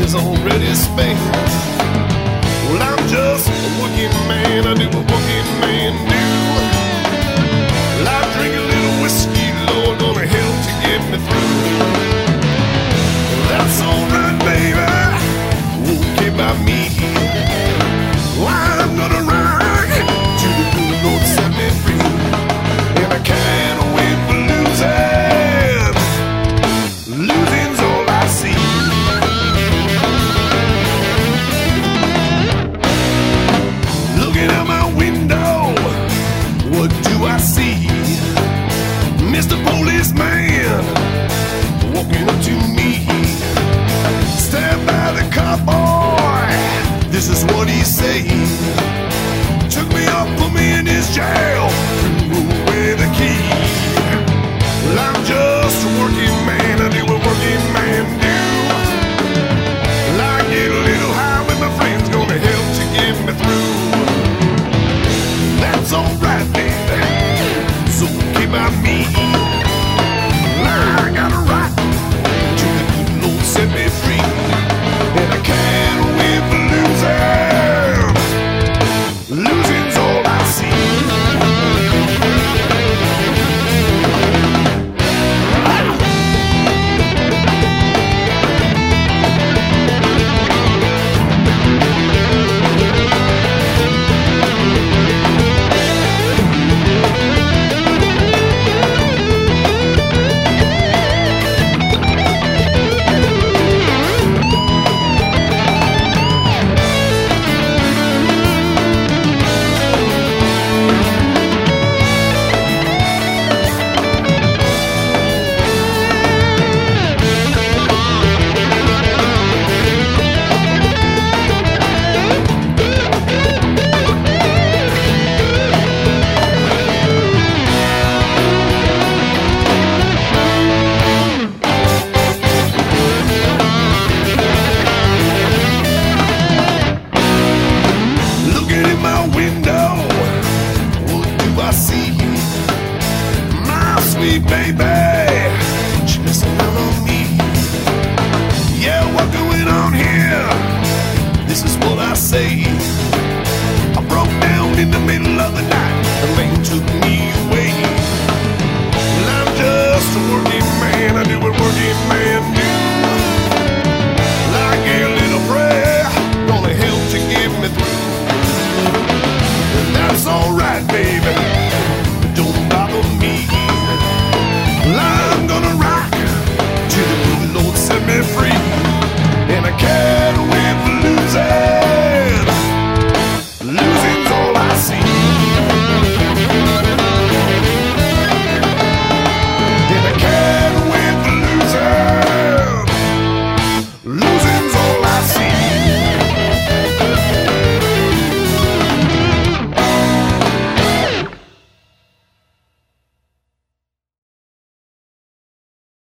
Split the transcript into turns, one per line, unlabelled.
is already spent. Well, I'm just a working man, I do what working men do. Well, I drink a little whiskey, Lord, gonna help to get me through. That's alright, baby, okay by me. Well, I'm gonna ride to the good Lord set me free. And I can't win for losing. Losing's all I see. Looking out my window, what do I see? Mr. Policeman walking up to me. Stand by the car, boy, this is what he said. Took me up, put me in his jail, threw away the key. Well, I'm just a working man, I do what working men do. Well, I get a little high with my friends, gonna help to get me through. That's alright, baby, so keep by me. Well, I got a right to the good Lord set me free. And I can't win for losing. Losing's all I see. Working man, I do what working man